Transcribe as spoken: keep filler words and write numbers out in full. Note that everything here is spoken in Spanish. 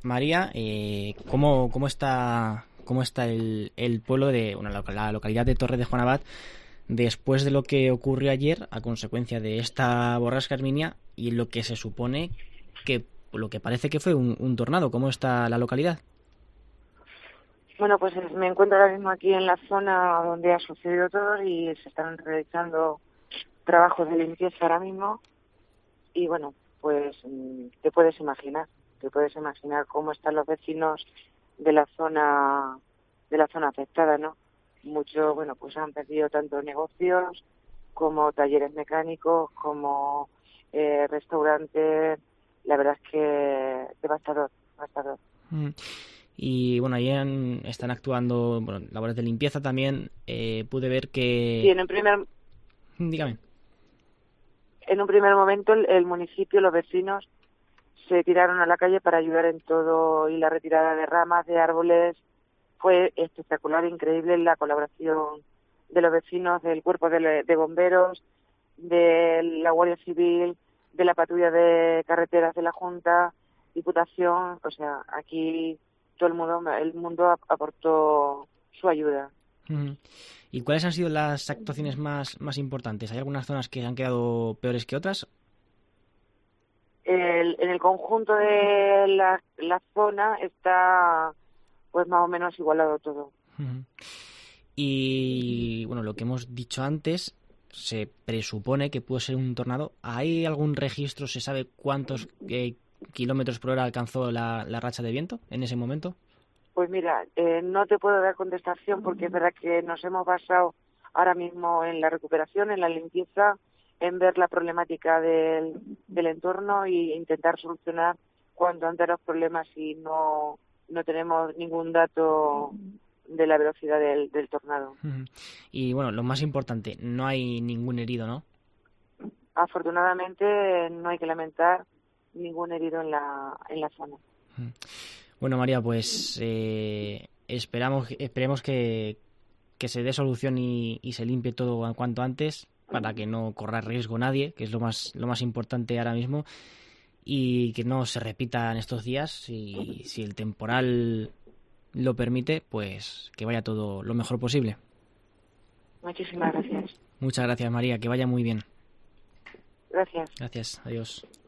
María, eh, ¿cómo, cómo está cómo está el, el pueblo de bueno, la, la localidad de Torre de Juan Abad después de lo que ocurrió ayer a consecuencia de esta borrasca Herminia y lo que se supone que lo que parece que fue un, un tornado? ¿Cómo está la localidad? Bueno, pues me encuentro ahora mismo aquí en la zona donde ha sucedido todo y se están realizando trabajos de limpieza ahora mismo y bueno, pues te puedes imaginar, te puedes imaginar cómo están los vecinos de la zona de la zona afectada, ¿no? Muchos, bueno, pues han perdido tanto negocios como talleres mecánicos, como eh, restaurantes. La verdad es que devastador, devastador. Mm. Y bueno, ahí en, están actuando bueno, labores de limpieza también. Eh, pude ver Sí, que... en un primer, Dígame. en un primer momento el, el municipio, los vecinos, se tiraron a la calle para ayudar en todo y la retirada de ramas, de árboles. Fue espectacular, increíble la colaboración de los vecinos, del cuerpo de, de bomberos, de la Guardia Civil, de la patrulla de carreteras de la Junta, Diputación. O sea, aquí todo el mundo, el mundo aportó su ayuda. Uh-huh. ¿Y cuáles han sido las actuaciones más, más importantes? ¿Hay algunas zonas que han quedado peores que otras? El, en el conjunto de la, la zona está pues más o menos igualado todo. Uh-huh. Y bueno, lo que hemos dicho antes, se presupone que puede ser un tornado. ¿Hay algún registro? ¿Se sabe cuántos eh, kilómetros por hora alcanzó la, la racha de viento en ese momento? Pues mira, eh, no te puedo dar contestación porque es verdad que nos hemos basado ahora mismo en la recuperación, en la limpieza, en ver la problemática del, del entorno e intentar solucionar cuanto antes los problemas y no, no tenemos ningún dato de la velocidad del, del tornado. Uh-huh. Y bueno, lo más importante, no hay ningún herido, ¿no? Afortunadamente no hay que lamentar ningún herido en la, en la zona. Uh-huh. Bueno, María, pues eh, esperamos, esperemos que, que se dé solución y, y se limpie todo cuanto antes para que no corra riesgo nadie, que es lo más, lo más importante ahora mismo, y que no se repita en estos días. Si, si el temporal lo permite, pues que vaya todo lo mejor posible. Muchísimas gracias. Muchas gracias, María, que vaya muy bien. Gracias. Gracias, adiós.